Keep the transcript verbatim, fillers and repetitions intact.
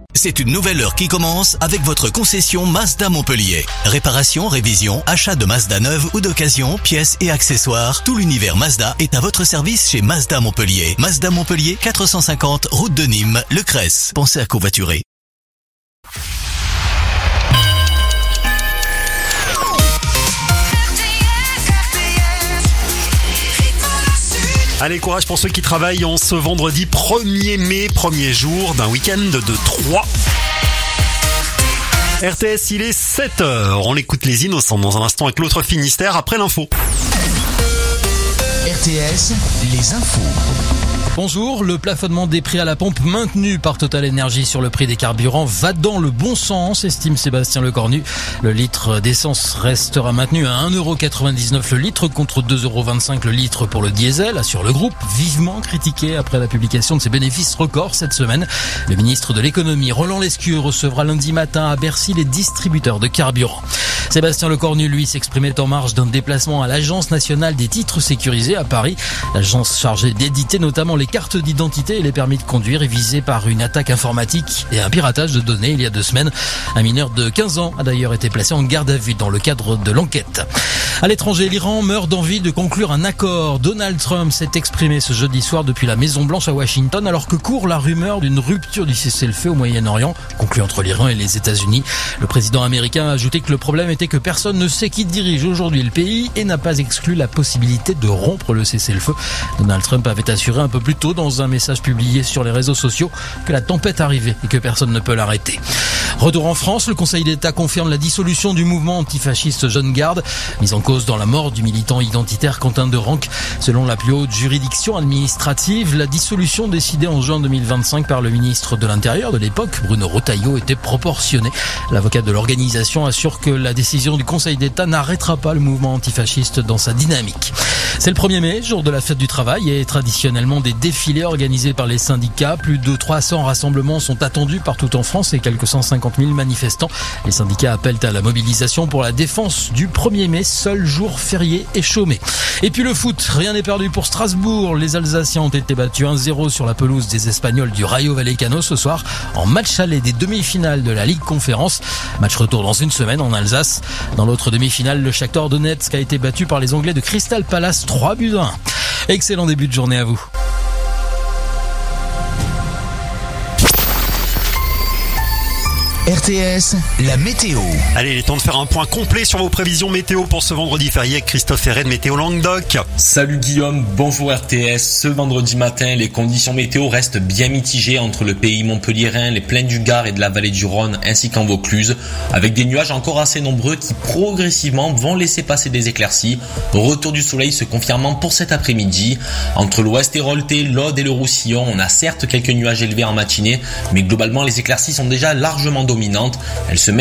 C'est une nouvelle heure qui commence avec votre concession Mazda Montpellier. Réparation, révision, achat de Mazda neuve ou d'occasion, pièces et accessoires, tout l'univers Mazda est à votre service chez Mazda Montpellier. Mazda Montpellier, quatre cent cinquante, route de Nîmes, Le Cresse. Pensez à covoiturer. Allez, courage pour ceux qui travaillent en ce vendredi premier mai, premier jour d'un week-end de trois. R T S, il est sept heures. On écoute les innocents dans un instant avec l'autre Finistère après l'info. R T S, les infos. Bonjour, le plafonnement des prix à la pompe maintenu par Total Energy sur le prix des carburants va dans le bon sens, estime Sébastien Lecornu. Le litre d'essence restera maintenu à un euro quatre-vingt-dix-neuf le litre contre deux euros vingt-cinq le litre pour le diesel, assure le groupe, vivement critiqué après la publication de ses bénéfices records cette semaine. Le ministre de l'économie, Roland Lescure, recevra lundi matin à Bercy les distributeurs de carburant. Sébastien Lecornu, lui, s'exprimait en marge d'un déplacement à l'Agence nationale des titres sécurisés à Paris. L'agence chargée d'éditer notamment les cartes d'identité et les permis de conduire est visée par une attaque informatique et un piratage de données il y a deux semaines. Un mineur de quinze ans a d'ailleurs été placé en garde à vue dans le cadre de l'enquête. À l'étranger, l'Iran meurt d'envie de conclure un accord. Donald Trump s'est exprimé ce jeudi soir depuis la Maison-Blanche à Washington alors que court la rumeur d'une rupture du cessez-le-feu au Moyen-Orient, conclu entre l'Iran et les États-Unis. Le président américain a ajouté que le problème était que personne ne sait qui dirige aujourd'hui le pays et n'a pas exclu la possibilité de rompre le cessez-le-feu. Donald Trump avait assuré un peu plus tôt dans un message publié sur les réseaux sociaux que la tempête arrivait et que personne ne peut l'arrêter. Retour en France, le Conseil d'État confirme la dissolution du mouvement antifasciste Jeune Garde, mise en cause dans la mort du militant identitaire Quentin Derenc. Selon la plus haute juridiction administrative, la dissolution décidée en juin deux mille vingt-cinq par le ministre de l'Intérieur de l'époque, Bruno Retailleau, était proportionnée. L'avocat de l'organisation assure que la décision du Conseil d'État n'arrêtera pas le mouvement antifasciste dans sa dynamique. C'est le premier mai, jour de la fête du travail et traditionnellement des défilés organisés par les syndicats. Plus de trois cents rassemblements sont attendus partout en France et quelques cent cinquante mille manifestants. Les syndicats appellent à la mobilisation pour la défense du premier mai, seul jour férié et chômé. Et puis le foot, rien n'est perdu pour Strasbourg. Les Alsaciens ont été battus un zéro sur la pelouse des Espagnols du Rayo Vallecano ce soir en match aller des demi-finales de la Ligue Conférence. Match retour dans une semaine en Alsace. Dans l'autre demi-finale, le Shakhtar Donetsk a été battu par les Anglais de Crystal Palace trois buts à un. Excellent début de journée à vous. R T S, la météo. Allez, il est temps de faire un point complet sur vos prévisions météo pour ce vendredi férié avec Christophe Ferret de Météo Languedoc. Salut Guillaume, bonjour R T S. Ce vendredi matin, les conditions météo restent bien mitigées entre le pays montpelliérain, les plaines du Gard et de la vallée du Rhône ainsi qu'en Vaucluse, avec des nuages encore assez nombreux qui progressivement vont laisser passer des éclaircies. Retour du soleil se confirmant pour cet après-midi. Entre l'ouest héroltais, l'Aude et le Roussillon, on a certes quelques nuages élevés en matinée, mais globalement les éclaircies sont déjà largement dominantes. Elles se mettent